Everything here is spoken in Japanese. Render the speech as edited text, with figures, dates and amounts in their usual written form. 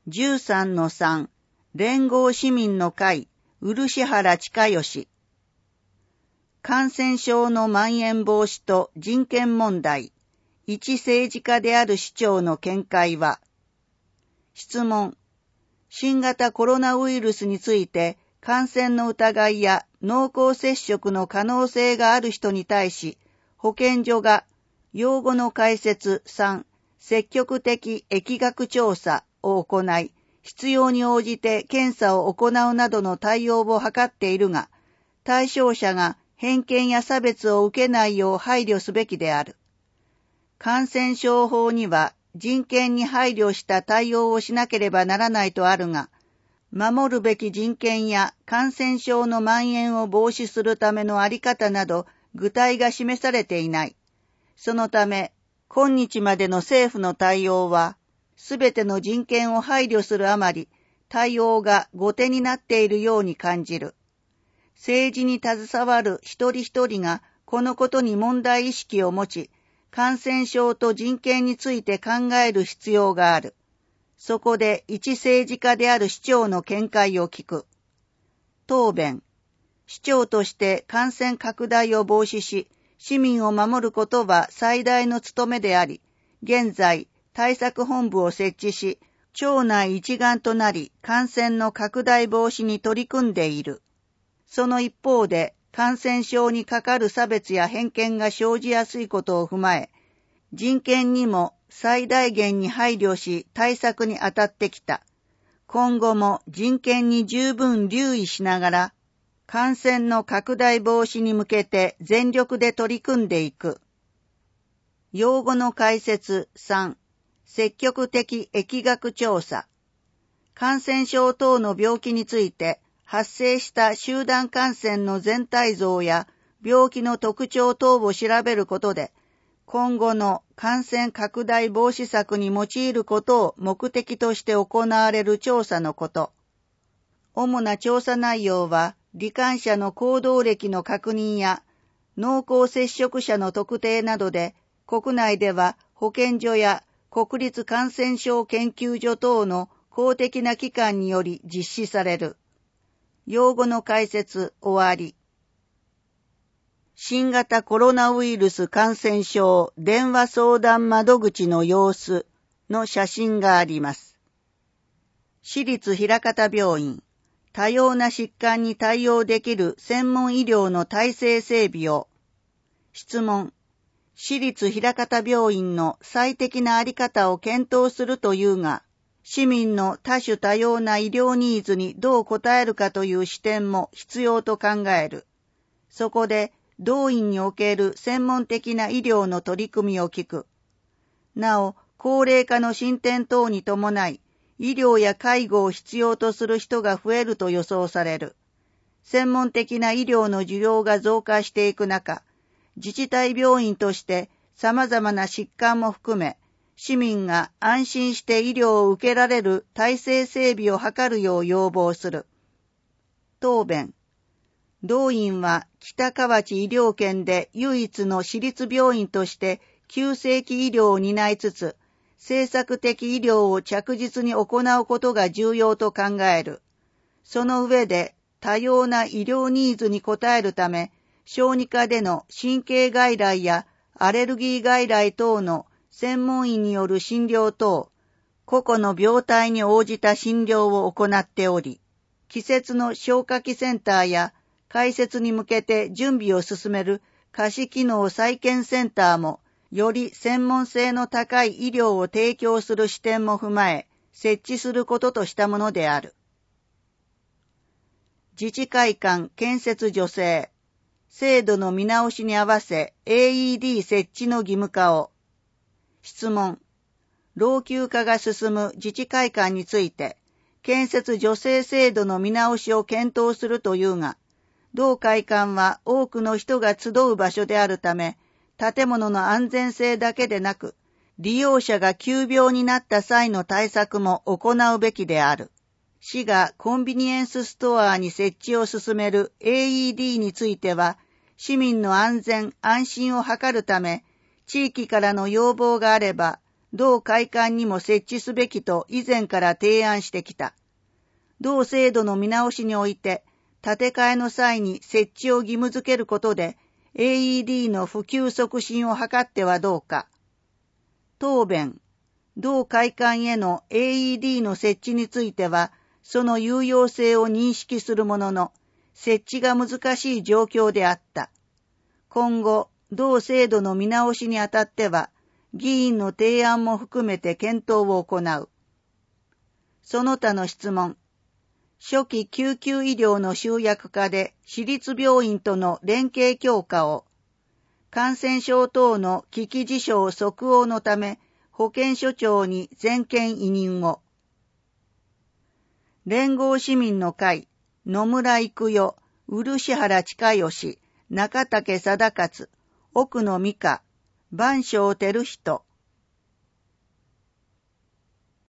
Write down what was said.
13-3 連合市民の会漆原親義。感染症の蔓延防止と人権問題、一政治家である市長の見解は。質問。新型コロナウイルスについて感染の疑いや濃厚接触の可能性がある人に対し、保健所が用語の解説3、積極的疫学調査を行い、必要に応じて検査を行うなどの対応を図っているが、対象者が偏見や差別を受けないよう配慮すべきである。感染症法には人権に配慮した対応をしなければならないとあるが、守るべき人権や感染症の蔓延を防止するためのあり方など具体が示されていない。そのため、今日までの政府の対応は、すべての人権を配慮するあまり、対応が後手になっているように感じる。政治に携わる一人一人がこのことに問題意識を持ち、感染症と人権について考える必要がある。そこで一政治家である市長の見解を聞く。答弁。市長として感染拡大を防止し、市民を守ることは最大の務めであり、現在、対策本部を設置し、庁内一丸となり感染の拡大防止に取り組んでいる。その一方で、感染症にかかる差別や偏見が生じやすいことを踏まえ、人権にも最大限に配慮し対策に当たってきた。今後も人権に十分留意しながら、感染の拡大防止に向けて全力で取り組んでいく。用語の解説3、積極的疫学調査。感染症等の病気について発生した集団感染の全体像や病気の特徴等を調べることで、今後の感染拡大防止策に用いることを目的として行われる調査のこと。主な調査内容は、罹患者の行動歴の確認や濃厚接触者の特定などで、国内では保健所や国立感染症研究所等の公的な機関により実施される。用語の解説終わり。新型コロナウイルス感染症電話相談窓口の様子の写真があります。市立枚方病院、多様な疾患に対応できる専門医療の体制整備を。質問。市立枚方病院の最適なあり方を検討するというが、市民の多種多様な医療ニーズにどう応えるかという視点も必要と考える。そこで、同院における専門的な医療の取り組みを聞く。なお、高齢化の進展等に伴い、医療や介護を必要とする人が増えると予想される。専門的な医療の需要が増加していく中、自治体病院として様々な疾患も含め、市民が安心して医療を受けられる体制整備を図るよう要望する。答弁。同院は北河内医療圏で唯一の私立病院として急性期医療を担いつつ、政策的医療を着実に行うことが重要と考える。その上で多様な医療ニーズに応えるため、小児科での神経外来やアレルギー外来等の専門医による診療等、個々の病態に応じた診療を行っており、季節の消化器センターや開設に向けて準備を進める下肢機能再建センターも、より専門性の高い医療を提供する視点も踏まえ、設置することとしたものである。自治会館建設助成、制度の見直しに合わせ AED 設置の義務化を。質問。老朽化が進む自治会館について、建設助成制度の見直しを検討するというが、同会館は多くの人が集う場所であるため、建物の安全性だけでなく、利用者が急病になった際の対策も行うべきである。市がコンビニエンスストアに設置を進める AED については、市民の安全・安心を図るため、地域からの要望があれば、 同会館にも設置すべきと以前から提案してきた。同制度の見直しにおいて、建て替えの際に設置を義務付けることで、AED の普及促進を図ってはどうか。答弁。同会館への AED の設置については、その有用性を認識するものの、設置が難しい状況であった。今後、同制度の見直しにあたっては、議員の提案も含めて検討を行う。その他の質問。初期救急医療の集約化で私立病院との連携強化を、感染症等の危機事象即応のため保健所長に全権委任を。連合市民の会、野村育代、漆原親義、中竹貞勝、奥野美香、番匠照人、